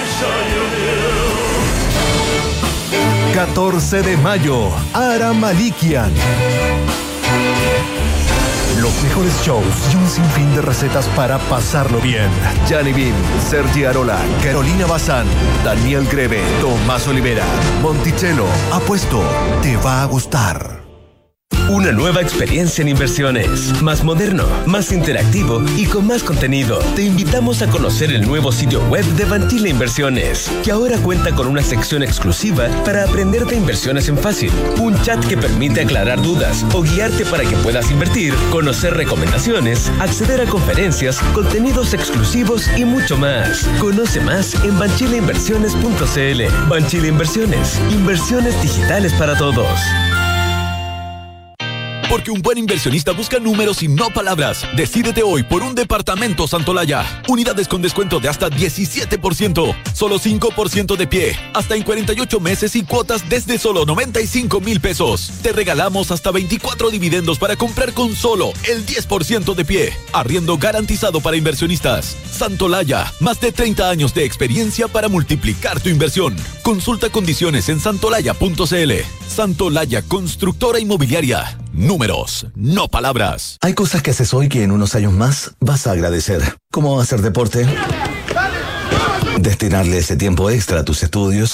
14 de mayo, Ara Malikian. Los mejores shows y un sinfín de recetas para pasarlo bien. Gianni Bean, Sergi Arola, Carolina Bazán, Daniel Greve, Tomás Olivera. Monticello, apuesto, te va a gustar. Una nueva experiencia en inversiones, más moderno, más interactivo y con más contenido. Te invitamos a conocer el nuevo sitio web de Banchile Inversiones, que ahora cuenta con una sección exclusiva para aprender de inversiones en fácil, un chat que permite aclarar dudas o guiarte para que puedas invertir, conocer recomendaciones, acceder a conferencias, contenidos exclusivos y mucho más. Conoce más en banchileinversiones.cl. Banchile Inversiones, inversiones digitales para todos. Porque un buen inversionista busca números y no palabras. Decídete hoy por un departamento Santolaya. Unidades con descuento de hasta 17%. Solo 5% de pie. Hasta en 48 meses y cuotas desde solo 95,000 pesos. Te regalamos hasta 24 dividendos para comprar con solo el 10% de pie. Arriendo garantizado para inversionistas. Santolaya. Más de 30 años de experiencia para multiplicar tu inversión. Consulta condiciones en santolaya.cl. Santolaya Constructora Inmobiliaria. Números, no palabras. Hay cosas que haces hoy que en unos años más vas a agradecer. Como hacer deporte, destinarle ese tiempo extra a tus estudios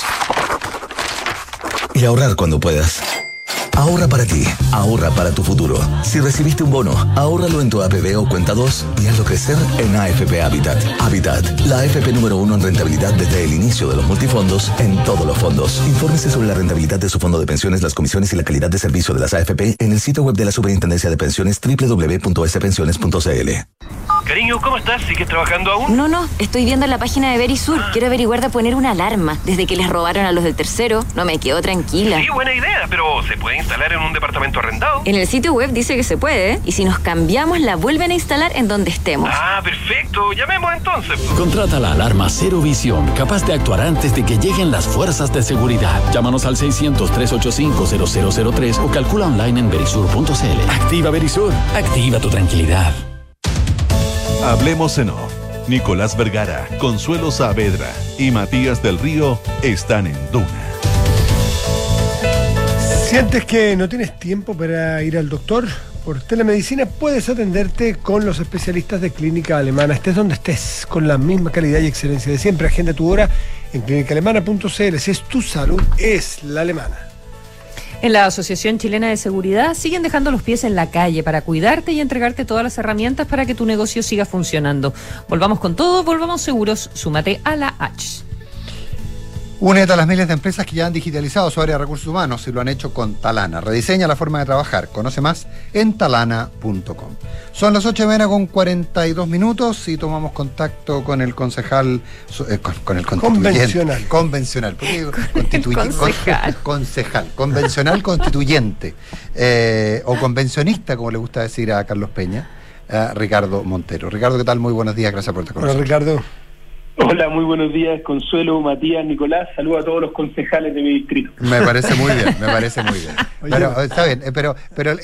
y ahorrar cuando puedas. Ahorra para ti, ahorra para tu futuro. Si recibiste un bono, ahórralo en tu APB o cuenta 2 y hazlo crecer en AFP Habitat. Habitat, la AFP número 1 en rentabilidad desde el inicio de los multifondos en todos los fondos. Infórmese sobre la rentabilidad de su fondo de pensiones, las comisiones y la calidad de servicio de las AFP en el sitio web de la Superintendencia de Pensiones www.spensiones.cl. Cariño, ¿cómo estás? ¿Sigues trabajando aún? No, estoy viendo la página de Verisur. Quiero averiguar de poner una alarma. Desde que les robaron a los del tercero, no me quedo tranquila. Sí, buena idea, pero ¿se puede instalar en un departamento arrendado? En el sitio web dice que se puede, ¿eh? Y si nos cambiamos, la vuelven a instalar en donde estemos. Ah, perfecto. Llamemos entonces. Contrata la alarma Cero Visión, capaz de actuar antes de que lleguen las fuerzas de seguridad. Llámanos al 600-385-0003 o calcula online en verisur.cl. Activa Verisur. Activa tu tranquilidad. Hablemos en off. Nicolás Vergara, Consuelo Saavedra y Matías del Río están en Duna. ¿Sientes que no tienes tiempo para ir al doctor? Por telemedicina puedes atenderte con los especialistas de Clínica Alemana, estés donde estés, con la misma calidad y excelencia de siempre. Agenda tu hora en clínicaalemana.cl. Si es tu salud, es la alemana. En la Asociación Chilena de Seguridad siguen dejando los pies en la calle para cuidarte y entregarte todas las herramientas para que tu negocio siga funcionando. Volvamos con todo, volvamos seguros. Súmate a la H. Únete a las miles de empresas que ya han digitalizado su área de recursos humanos y lo han hecho con Talana. Rediseña la forma de trabajar. Conoce más en talana.com. Son las 8:00 con 42 minutos y tomamos contacto con el concejal, con el constituyente. Convencional. ¿Por qué digo concejal. Convencional constituyente. O convencionista, como le gusta decir a Carlos Peña, Ricardo Montero. Ricardo, ¿qué tal? Muy buenos días, gracias por estar con nosotros. Hola, Ricardo. Hola, muy buenos días, Consuelo, Matías, Nicolás. Saludos a todos los concejales de mi distrito. Me parece muy bien. Pero está bien, pero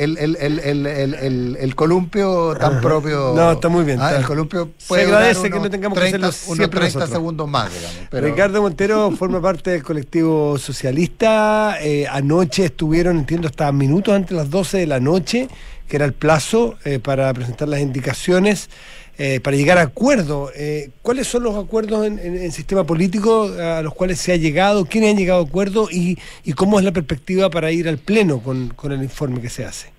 el columpio tan propio. No, está muy bien. El columpio puede se agradece que no tengamos 30, que hacerlo siempre unos 30 nosotros. segundos más, digamos. Pero... Ricardo Montero forma parte del colectivo socialista. Anoche estuvieron, entiendo, hasta minutos antes de las 12 de la noche, que era el plazo para presentar las indicaciones. Para llegar a acuerdo. ¿Cuáles son los acuerdos en sistema político a los cuales se ha llegado? ¿Quiénes han llegado a acuerdo? ¿Y cómo es la perspectiva para ir al Pleno con el informe que se hace?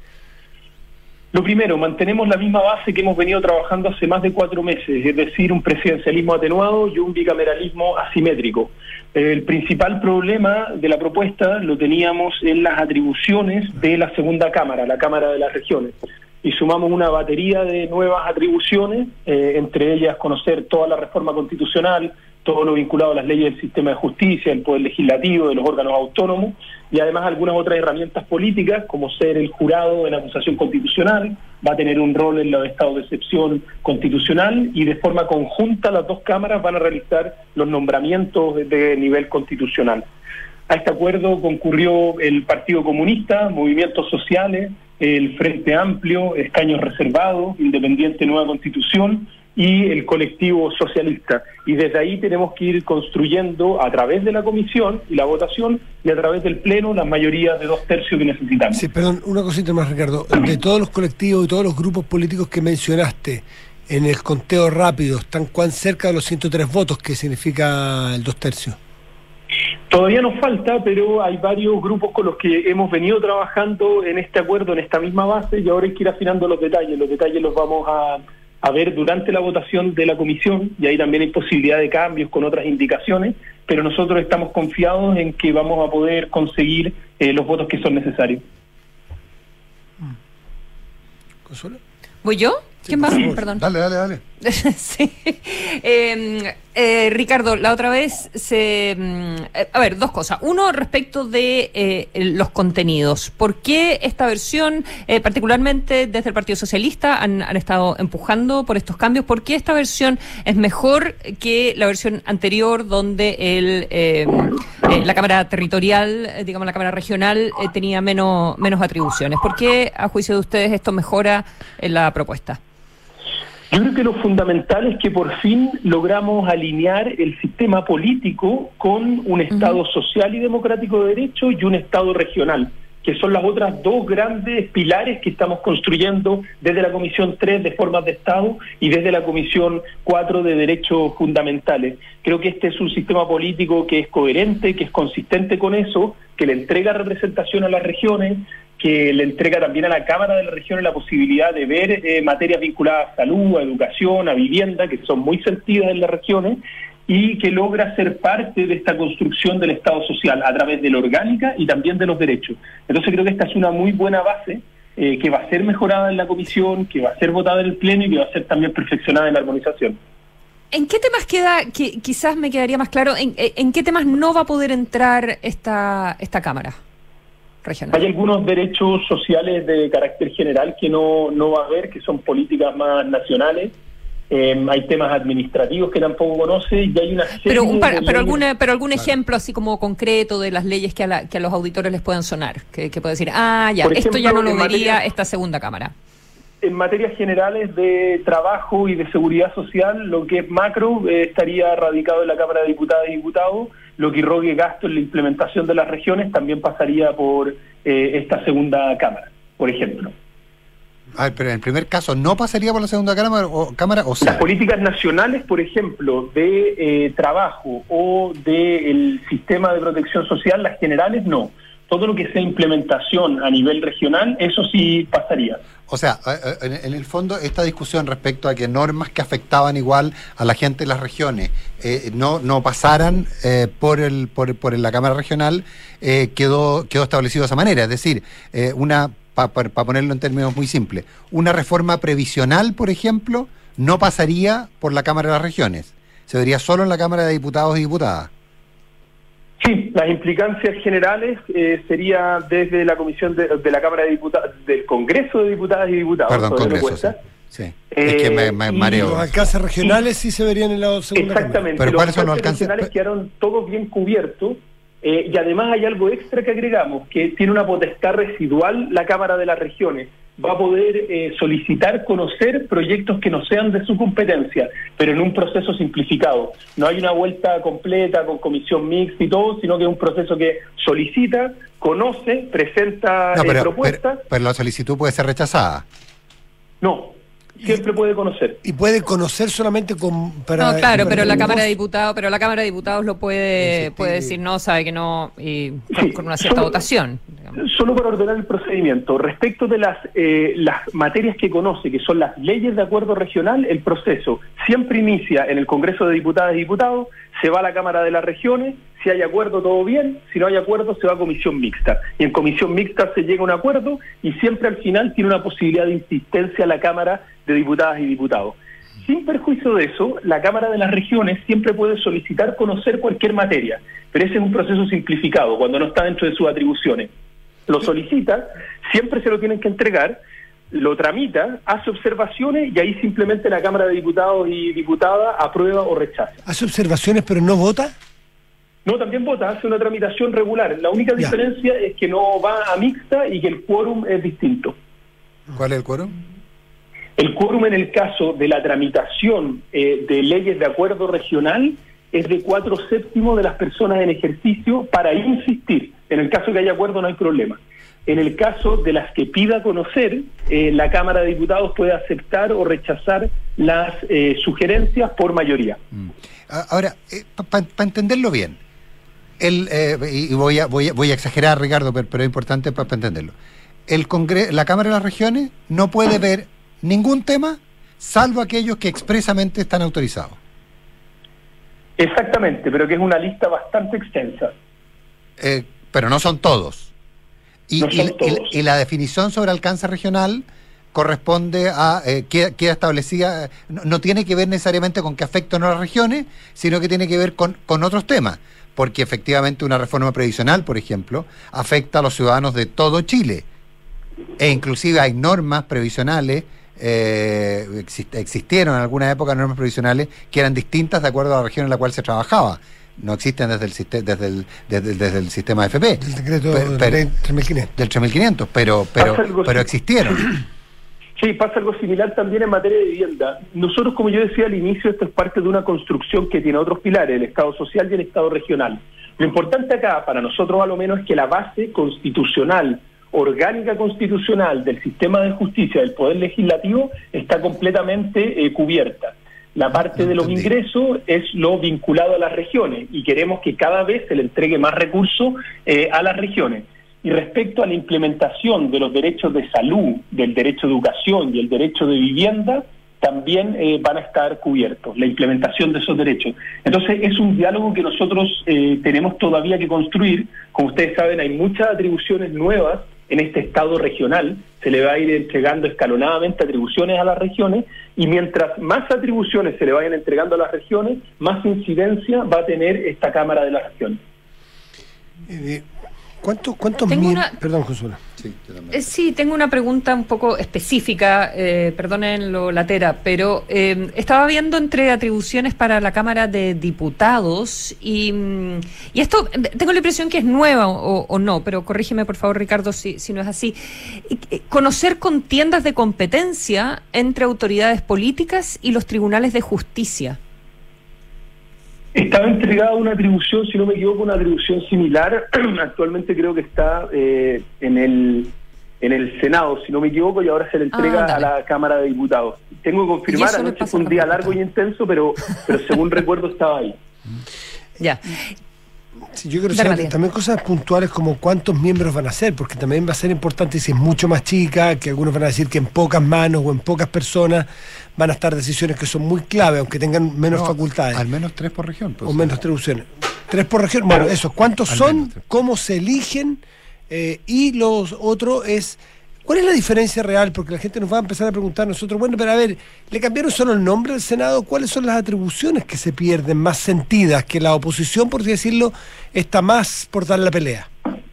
Lo primero, mantenemos la misma base que hemos venido trabajando hace más de 4 meses, es decir, un presidencialismo atenuado y un bicameralismo asimétrico. El principal problema de la propuesta lo teníamos en las atribuciones de la segunda Cámara, la Cámara de las Regiones. Y sumamos una batería de nuevas atribuciones, entre ellas conocer toda la reforma constitucional, todo lo vinculado a las leyes del sistema de justicia, el poder legislativo, de los órganos autónomos, y además algunas otras herramientas políticas, como ser el jurado en acusación constitucional, va a tener un rol en los estados de excepción constitucional, y de forma conjunta las dos cámaras van a realizar los nombramientos de nivel constitucional. A este acuerdo concurrió el Partido Comunista, movimientos sociales, el Frente Amplio, escaños reservados, Independiente Nueva Constitución y el colectivo socialista. Y desde ahí tenemos que ir construyendo a través de la comisión y la votación y a través del Pleno las mayorías de 2/3 que necesitamos. Sí, perdón, una cosita más, Ricardo. De todos los colectivos y todos los grupos políticos que mencionaste, en el conteo rápido, ¿están cuán cerca de los 103 votos, que significa el 2/3? Todavía nos falta, pero hay varios grupos con los que hemos venido trabajando en este acuerdo, en esta misma base, y ahora hay que ir afinando los detalles. Los detalles los vamos a ver durante la votación de la comisión, y ahí también hay posibilidad de cambios con otras indicaciones, pero nosotros estamos confiados en que vamos a poder conseguir los votos que son necesarios. ¿Consuelo? ¿Voy yo? ¿Quién va? Perdón. Dale. Sí. Ricardo, la otra vez a ver, dos cosas. Uno, respecto de los contenidos. ¿Por qué esta versión, particularmente desde el Partido Socialista, han estado empujando por estos cambios? ¿Por qué esta versión es mejor que la versión anterior, donde la Cámara Territorial, digamos la Cámara Regional, tenía menos atribuciones? ¿Por qué, a juicio de ustedes, esto mejora la propuesta? Yo creo que lo fundamental es que por fin logramos alinear el sistema político con un Estado social y democrático de derecho y un Estado regional, que son las otras dos grandes pilares que estamos construyendo desde la Comisión 3 de Formas de Estado y desde la Comisión 4 de Derechos Fundamentales. Creo que este es un sistema político que es coherente, que es consistente con eso, que le entrega representación a las regiones, que le entrega también a la Cámara de las Regiones la posibilidad de ver materias vinculadas a salud, a educación, a vivienda, que son muy sentidas en las regiones, y que logra ser parte de esta construcción del Estado social a través de la orgánica y también de los derechos. Entonces creo que esta es una muy buena base que va a ser mejorada en la comisión, que va a ser votada en el Pleno y que va a ser también perfeccionada en la armonización. ¿En qué temas queda, que quizás me quedaría más claro, en qué temas no va a poder entrar esta Cámara regional? Hay algunos derechos sociales de carácter general que no va a haber, que son políticas más nacionales. Hay temas administrativos que tampoco conoce y hay una serie pero algún ejemplo así como concreto de las leyes que a los auditores les puedan sonar, que pueda decir, esto ya no lo vería esta segunda Cámara. En materias generales de trabajo y de seguridad social, lo que es macro estaría radicado en la Cámara de Diputadas y Diputados. Lo que irrogue gasto en la implementación de las regiones también pasaría por esta segunda Cámara, por ejemplo. A ver, pero en el primer caso, ¿no pasaría por la segunda Cámara o sea? Las políticas nacionales, por ejemplo, de trabajo o del sistema de protección social, las generales no. Todo lo que sea implementación a nivel regional, eso sí pasaría. O sea, en el fondo, esta discusión respecto a que normas que afectaban igual a la gente de las regiones no pasaran por la Cámara Regional, quedó establecido de esa manera. Es decir, para ponerlo en términos muy simples, una reforma previsional, por ejemplo, no pasaría por la Cámara de las Regiones. Se vería solo en la Cámara de Diputados y Diputadas. Sí, las implicancias generales sería desde la Comisión de la Cámara de Diputados, del Congreso de Diputadas y Diputados. Perdón, Congreso, sí. Es que me mareo. Los alcances regionales sí se verían en la segunda Cámara. Exactamente. ¿Pero cuáles son los alcances alcances? Regionales quedaron todos bien cubiertos y además hay algo extra que agregamos, que tiene una potestad residual la Cámara de las Regiones. Va a poder solicitar conocer proyectos que no sean de su competencia, pero en un proceso simplificado. No hay una vuelta completa con comisión mixta y todo, sino que es un proceso que solicita, conoce, presenta propuestas. Pero la solicitud puede ser rechazada. No, siempre puede conocer. Y puede conocer solamente pero la Cámara de Diputados lo puede decir no, sabe que no, y con una cierta votación. Solo para ordenar el procedimiento, respecto de las materias que conoce, que son las leyes de acuerdo regional, el proceso siempre inicia en el Congreso de Diputadas y Diputados, se va a la Cámara de las Regiones, si hay acuerdo todo bien, si no hay acuerdo se va a comisión mixta, y en comisión mixta se llega a un acuerdo y siempre al final tiene una posibilidad de insistencia a la Cámara de Diputadas y Diputados. Sin perjuicio de eso, la Cámara de las Regiones siempre puede solicitar conocer cualquier materia, pero ese es un proceso simplificado, cuando no está dentro de sus atribuciones. Lo solicita, siempre se lo tienen que entregar, lo tramita, hace observaciones y ahí simplemente la Cámara de Diputados y Diputadas aprueba o rechaza. ¿Hace observaciones pero no vota? No, también vota, hace una tramitación regular. La única diferencia es que no va a mixta y que el quórum es distinto. ¿Cuál es el quórum? El quórum en el caso de la tramitación de leyes de acuerdo regional es de 4/7 de las personas en ejercicio para insistir. En el caso que haya acuerdo no hay problema. En el caso de las que pida conocer, la Cámara de Diputados puede aceptar o rechazar las sugerencias por mayoría. Ahora, para entenderlo bien, y voy a exagerar, Ricardo, pero es importante para entenderlo. La Cámara de las Regiones no puede ver ningún tema, salvo aquellos que expresamente están autorizados. Exactamente, pero que es una lista bastante extensa. Pero no son todos. Y la definición sobre alcance regional corresponde a, queda establecida, no tiene que ver necesariamente con que afecte a las regiones, sino que tiene que ver con otros temas, porque efectivamente una reforma previsional, por ejemplo, afecta a los ciudadanos de todo Chile, e inclusive hay normas previsionales, existieron en alguna época normas previsionales que eran distintas de acuerdo a la región en la cual se trabajaba. No existen desde el sistema FP. El decreto del 3500. Del 3500, pero existieron. Sí, pasa algo similar también en materia de vivienda. Nosotros, como yo decía al inicio, esto es parte de una construcción que tiene otros pilares, el Estado social y el Estado regional. Lo importante acá, para nosotros a lo menos, es que la base constitucional, orgánica constitucional del sistema de justicia, del Poder Legislativo, está completamente cubierta. La parte de los ingresos es lo vinculado a las regiones y queremos que cada vez se le entregue más recursos a las regiones. Y respecto a la implementación de los derechos de salud, del derecho de educación y el derecho de vivienda, también van a estar cubiertos, la implementación de esos derechos. Entonces es un diálogo que nosotros tenemos todavía que construir. Como ustedes saben, hay muchas atribuciones nuevas en este Estado regional, se le va a ir entregando escalonadamente atribuciones a las regiones, y mientras más atribuciones se le vayan entregando a las regiones, más incidencia va a tener esta Cámara de las Regiones. ¿Cuántos mil? Perdón, Consuelo. Sí, tengo una pregunta un poco específica, perdonen lo latera, pero estaba viendo entre atribuciones para la Cámara de Diputados y esto tengo la impresión que es nueva o no, pero corrígeme por favor, Ricardo, si no es así. Conocer contiendas de competencia entre autoridades políticas y los tribunales de justicia. Estaba entregada una atribución, si no me equivoco, una atribución similar. Actualmente creo que está en el Senado, si no me equivoco, y ahora se le entrega a la Cámara de Diputados. Tengo que confirmar, anoche fue un día largo y intenso, pero según recuerdo estaba ahí. Ya. Sí, yo creo que también cosas puntuales como cuántos miembros van a ser, porque también va a ser importante si es mucho más chica, que algunos van a decir que en pocas manos o en pocas personas van a estar decisiones que son muy clave, aunque tengan menos facultades. Al menos 3 por región. O menos atribuciones. 3 por región, bueno, eso, ¿cuántos son? ¿Cómo se eligen? Y lo otro es, ¿cuál es la diferencia real? Porque la gente nos va a empezar a preguntar a nosotros, bueno, pero a ver, ¿le cambiaron solo el nombre del Senado? ¿Cuáles son las atribuciones que se pierden, más sentidas, que la oposición, por así decirlo, está más por dar la pelea?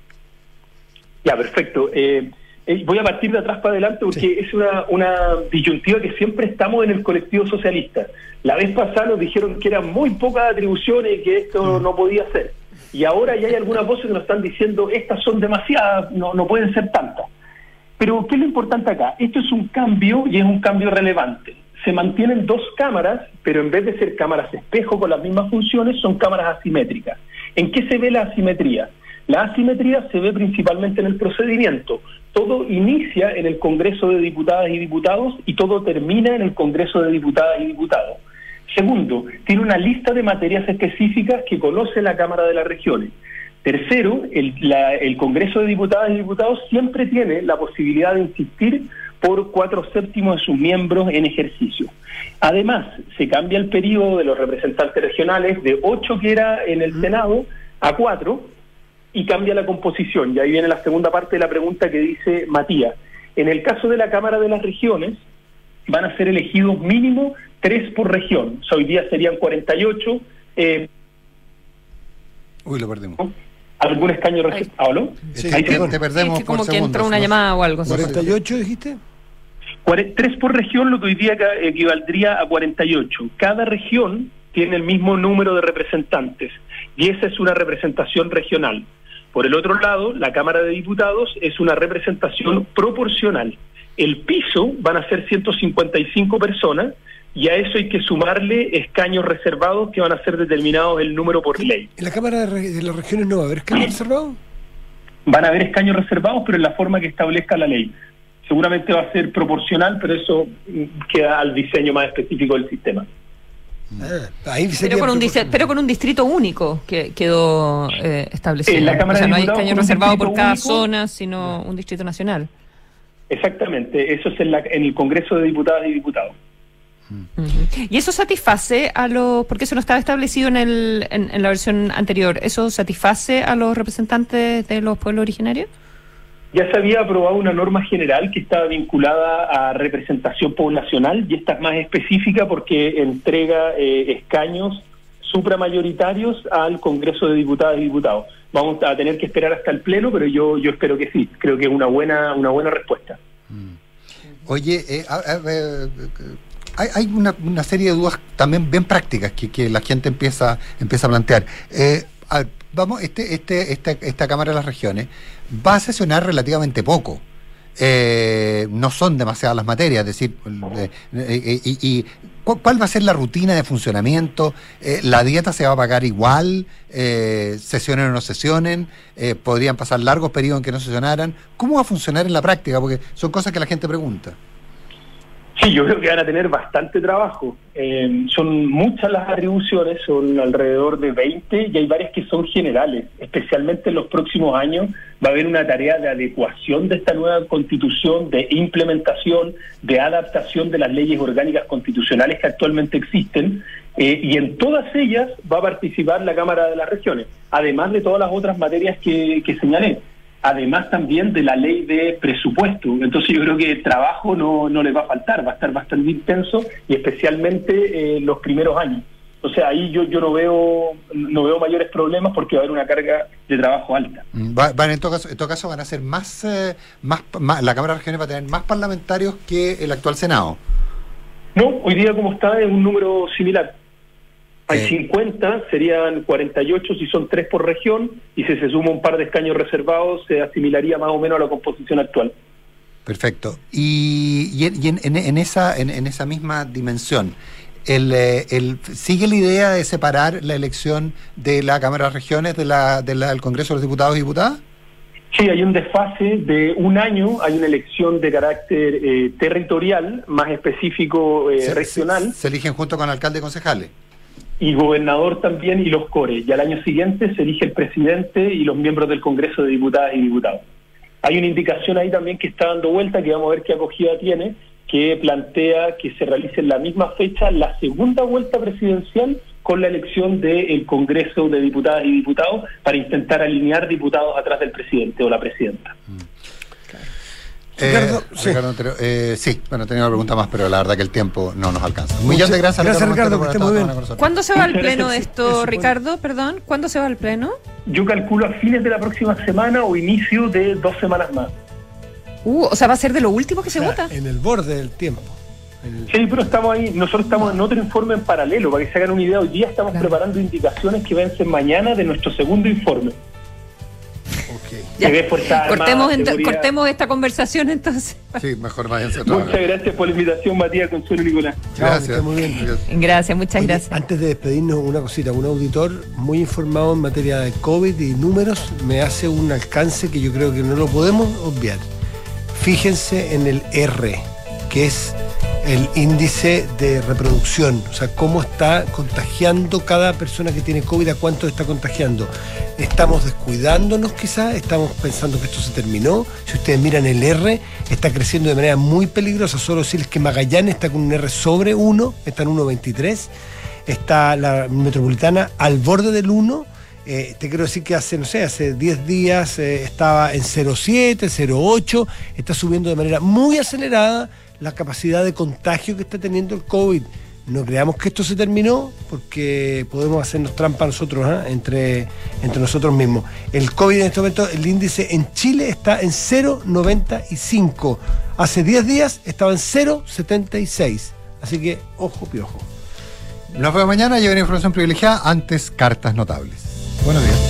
Ya, perfecto. Voy a partir de atrás para adelante porque es una disyuntiva que siempre estamos en el colectivo socialista. La vez pasada nos dijeron que eran muy pocas atribuciones y que esto no podía ser. Y ahora ya hay algunas voces que nos están diciendo estas son demasiadas, no pueden ser tantas. Pero ¿qué es lo importante acá? Esto es un cambio y es un cambio relevante. Se mantienen 2 cámaras, pero en vez de ser cámaras espejo con las mismas funciones, son cámaras asimétricas. ¿En qué se ve la asimetría? La asimetría se ve principalmente en el procedimiento. Todo inicia en el Congreso de Diputadas y Diputados y todo termina en el Congreso de Diputadas y Diputados. Segundo, tiene una lista de materias específicas que conoce la Cámara de las Regiones. Tercero, el Congreso de Diputadas y Diputados siempre tiene la posibilidad de insistir por 4/7 de sus miembros en ejercicio. Además, se cambia el periodo de los representantes regionales de 8 que era en el Senado a 4 y cambia la composición. Y ahí viene la segunda parte de la pregunta que dice Matías. En el caso de la Cámara de las Regiones, van a ser elegidos mínimo 3 por región. O sea, hoy día serían 48. Uy, lo perdimos. ¿Algún escaño ¿Hablo? Sí, ahí te perdemos. Es que como que entró una llamada o algo. 48 dijiste. 3 por región, lo que hoy día equivaldría a 48. Cada región tiene el mismo número de representantes y esa es una representación regional. Por el otro lado, la Cámara de Diputados es una representación proporcional. El piso van a ser 155 personas y a eso hay que sumarle escaños reservados que van a ser determinados el número por ley. ¿En la Cámara de las Regiones no va a haber escaños reservados? Van a haber escaños reservados, pero en la forma que establezca la ley. Seguramente va a ser proporcional, pero eso queda al diseño más específico del sistema. Pero con un distrito único que quedó establecido. En la Cámara o sea, de no hay Diputados escaño reservado por cada único, zona, sino un distrito nacional. Exactamente, eso es en el Congreso de Diputadas y Diputados. ¿Y eso satisface a los, porque eso no estaba establecido en la versión anterior, eso satisface a los representantes de los pueblos originarios? Ya se había aprobado una norma general que estaba vinculada a representación poblacional, y esta es más específica porque entrega escaños supramayoritarios al Congreso de Diputadas y Diputados. Vamos a tener que esperar hasta el Pleno, pero yo espero que sí. Creo que es una buena respuesta. Oye, hay una serie de dudas también bien prácticas que la gente empieza a plantear. Vamos, esta Cámara de las Regiones va a sesionar relativamente poco. No son demasiadas las materias, es decir, ¿cuál va a ser la rutina de funcionamiento? ¿La dieta se va a pagar igual? ¿Sesionen o no sesionen? ¿Podrían pasar largos periodos en que no sesionaran? ¿Cómo va a funcionar en la práctica? Porque son cosas que la gente pregunta. Sí, yo creo que van a tener bastante trabajo. Son muchas las atribuciones, son alrededor de 20, y hay varias que son generales. Especialmente en los próximos años va a haber una tarea de adecuación de esta nueva Constitución, de implementación, de adaptación de las leyes orgánicas constitucionales que actualmente existen, y en todas ellas va a participar la Cámara de las Regiones, además de todas las otras materias que señalé. Además también de la ley de presupuesto. Entonces yo creo que el trabajo no les va a faltar, va a estar bastante intenso, y especialmente los primeros años. O sea, ahí yo no veo mayores problemas porque va a haber una carga de trabajo alta. En todo caso van a ser más, la Cámara de Regiones va a tener más parlamentarios que el actual Senado. No, hoy día como está es un número similar. Hay 50, serían 48 si son 3 por región, y si se suma un par de escaños reservados se asimilaría más o menos a la composición actual. Perfecto. Y en esa misma dimensión, ¿sigue la idea de separar la elección de la Cámara de Regiones del Congreso de los Diputados y Diputadas? Sí, hay un desfase de un año, hay una elección de carácter territorial, más específico regional. Se eligen junto con alcalde y concejales. Y gobernador también, y los cores. Y al año siguiente se elige el presidente y los miembros del Congreso de Diputadas y Diputados. Hay una indicación ahí también que está dando vuelta, que vamos a ver qué acogida tiene, que plantea que se realice en la misma fecha la segunda vuelta presidencial con la elección del Congreso de Diputadas y Diputados, para intentar alinear diputados atrás del presidente o la presidenta. Ricardo, bueno, tenía una pregunta más, pero la verdad que el tiempo no nos alcanza. Un millón de gracias, Ricardo, que esté muy bien. ¿Cuándo se va al pleno de esto, Ricardo? Perdón, ¿cuándo se va al pleno? Yo calculo a fines de la próxima semana o inicio de 2 semanas más. O sea, va a ser de lo último que se vota. En el borde del tiempo. Sí, pero estamos ahí, nosotros estamos en otro informe en paralelo, para que se hagan una idea. Hoy día estamos preparando indicaciones que vencen mañana de nuestro segundo informe. Cortemos esta conversación entonces. Sí, mejor váyanse a trabajar. Muchas gracias por la invitación, Matías, Consuelo, Nicolás. Gracias. Muy bien. Gracias, muchas gracias. Antes de despedirnos, una cosita. Un auditor muy informado en materia de COVID y números me hace un alcance que yo creo que no lo podemos obviar. Fíjense en el R, que es el índice de reproducción, o sea, cómo está contagiando cada persona que tiene COVID, a cuánto está contagiando. Estamos descuidándonos quizás, estamos pensando que esto se terminó. Si ustedes miran el R, está creciendo de manera muy peligrosa. Solo decirles que Magallanes está con un R sobre 1, está en 1.23, está la metropolitana al borde del 1. Te quiero decir que hace 10 días estaba en 0.7, 0.8, está subiendo de manera muy acelerada la capacidad de contagio que está teniendo el COVID. No creamos que esto se terminó, porque podemos hacernos trampa nosotros, entre nosotros mismos. El COVID en este momento, el índice en Chile está en 0.95. Hace 10 días estaba en 0.76. Así que, ojo, piojo. Nos vemos mañana. Lleva información privilegiada. Antes, cartas notables. Buenos días.